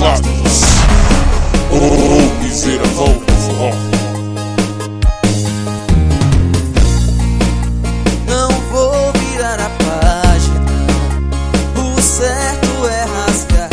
teclados. Miséria, volta ao forró. Não vou virar a página, o certo é rasgar.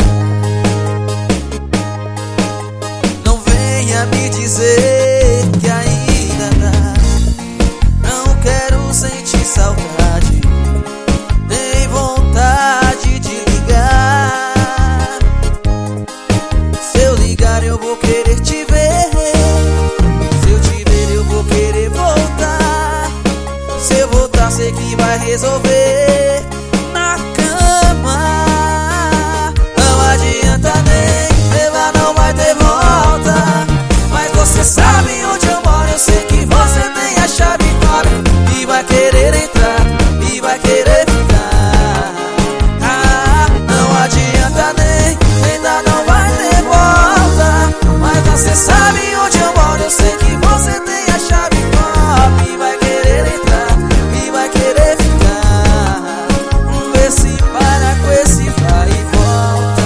Não venha me dizer que ainda dá. Não quero sentir saudade, nem vontade de ligar. Se eu ligar eu vou querer te ver, se eu te ver eu vou querer voltar. Se eu voltar sei que vai resolver na cama. Não adianta nem levar, não vai ter volta. Mas você sabe onde eu moro, eu sei que você tem a chave cobre e vai querer entrar e vai querer ficar. Não adianta nem dar, não vai ter volta. Mas você sabe onde eu moro, eu sei que você tem a chave cobre e vai querer entrar e vai querer ficar. Vê se para com esse vai e volta.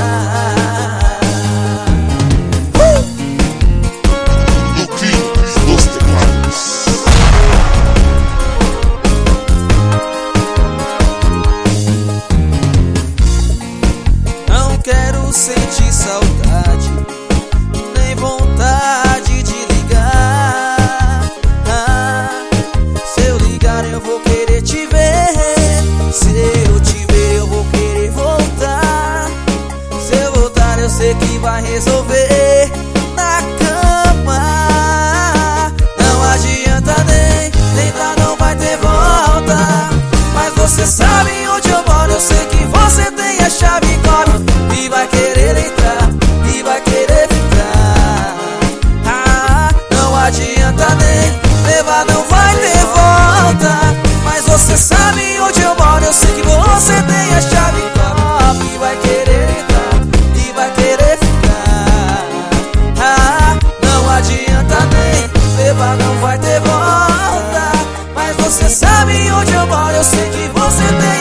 Luquinhos dos teclados. Não quero sentir saudade, nem vontade de ligar. Se eu ligar eu vou querer te ver, se eu te ver eu vou querer voltar. Se eu voltar eu sei que vai resolver na cama. Não adianta nem dar, não vai ter volta. Mas você sabe onde eu moro, eu sei que você tem a chave cobre e vai querer entrar e vai querer ficar. Não adianta nem levar, não vai ter volta. Mas você sabe onde eu moro, eu sei que você tem a chave cobre e vai querer entrar e vai querer ficar. Não adianta nem levar, não vai ter volta. Mas você sabe onde eu moro, eu sei que você tem